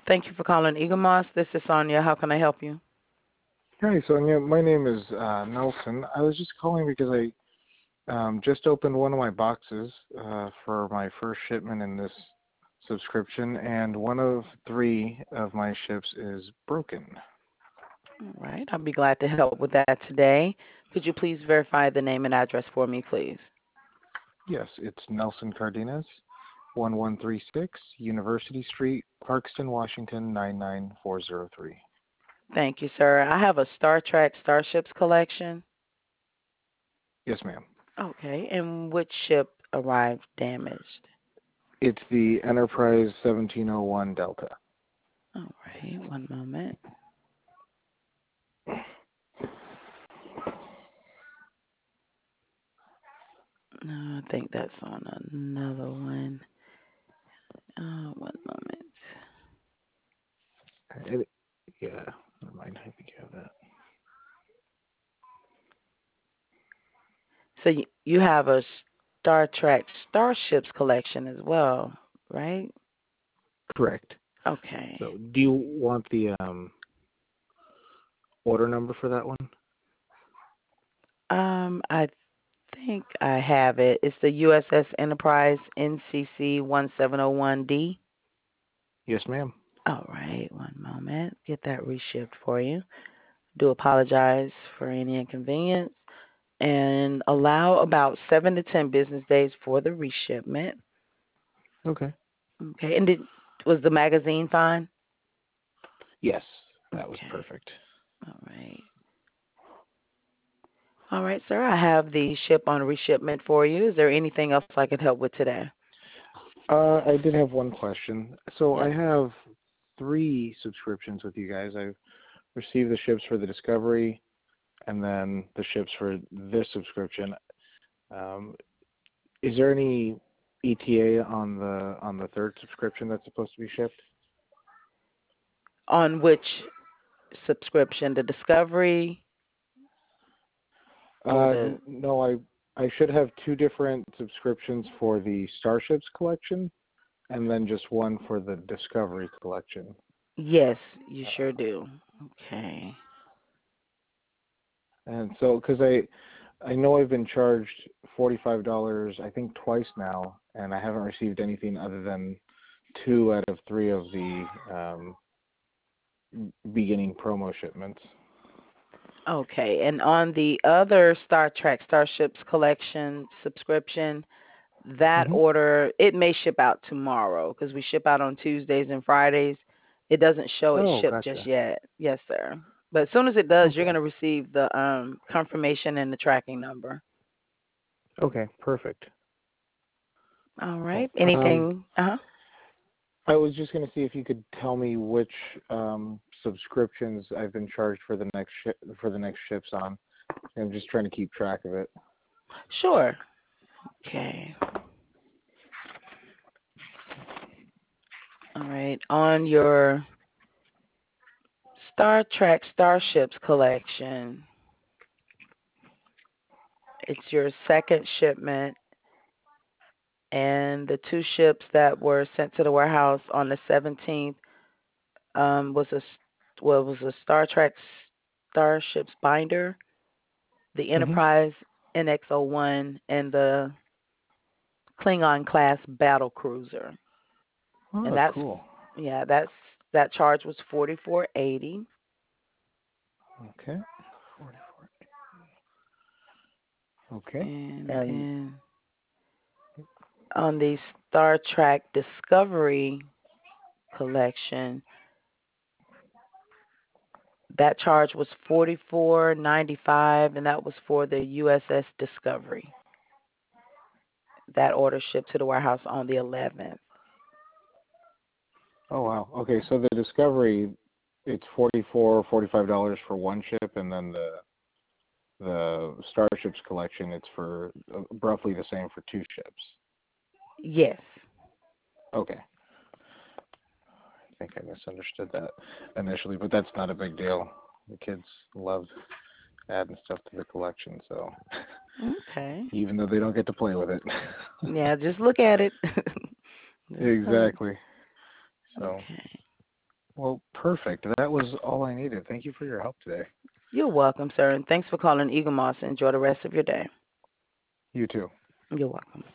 Thank you for calling Eagle Moss. This is Sonia. How can I help you? Hi, Sonia. My name is Nelson. I was just calling because I just opened one of my boxes for my first shipment in this subscription, and one of three of my ships is broken. All right. I'll be glad to help with that today. Could you please verify the name and address for me, please? Yes, it's Nelson Cardenas, 1136 University Street, Parkston, Washington, 99403. Thank you, sir. I have a Star Trek Starships collection. Yes, ma'am. Okay. And which ship arrived damaged? It's the Enterprise 1701 Delta. All right. One moment. No, I think that's on another one. One moment. Yeah, never mind. I think you have that. So you have a Star Trek Starships collection as well, right? Correct. Okay. So, do you want the order number for that one? I think I have it. It's the USS Enterprise NCC 1701D. Yes, ma'am. All right, one moment. Get that reshipped for you. Do apologize for any inconvenience and allow about 7 to 10 business days for the reshipment. Okay. Okay, and was the magazine fine? Yes, that was Okay. perfect. All right. All right, sir. I have the ship on reshipment for you. Is there anything else I could help with today? I did have one question. So Yes. I have 3 subscriptions with you guys. I've received the ships for the Discovery, and then the ships for this subscription. Is there any ETA on the third subscription that's supposed to be shipped? On which subscription? The Discovery or the? No, I should have 2 different subscriptions for the Starships collection, and then just one for the Discovery collection. Yes, you sure do. Okay. And so, because I know I've been charged $45, I think twice now, and I haven't received anything other than 2 out of 3 of the beginning promo shipments. Okay, and on the other Star Trek Starships collection subscription, that Mm-hmm. order, it may ship out tomorrow because we ship out on Tuesdays and Fridays. It doesn't show it Oh, shipped just gotcha. yet. Yes, sir. But as soon as it does, you're Okay. going to receive the confirmation and the tracking number. Okay, perfect. All Cool. right. Anything? Uh-huh. I was just going to see if you could tell me which subscriptions I've been charged for the next ships on. I'm just trying to keep track of it. Sure. Okay. All right. On your Star Trek Starships collection, it's your second shipment, and the 2 ships that were sent to the warehouse on the 17th was a Star Trek Starships binder, the Mm-hmm. Enterprise NX-01, and the Klingon class battle cruiser. And Oh, that's cool. that charge was $44.80. Okay. 44. Okay. And And then on the Star Trek Discovery collection, that charge was $44.95, and that was for the USS Discovery. That order shipped to the warehouse on the 11th. oh wow. Okay, so the Discovery, it's $45 for one ship, and then the Starships collection, it's for roughly the same for 2 ships. Yes. Okay. I think I misunderstood that initially, but that's not a big deal. The kids love adding stuff to the collection, so Okay. even though they don't get to play with it. Yeah, just look at it. Just look. Exactly. So, Okay. Well, perfect. That was all I needed. Thank you for your help today. You're welcome, sir, and thanks for calling Eagle Moss. Enjoy the rest of your day. You too. You're welcome.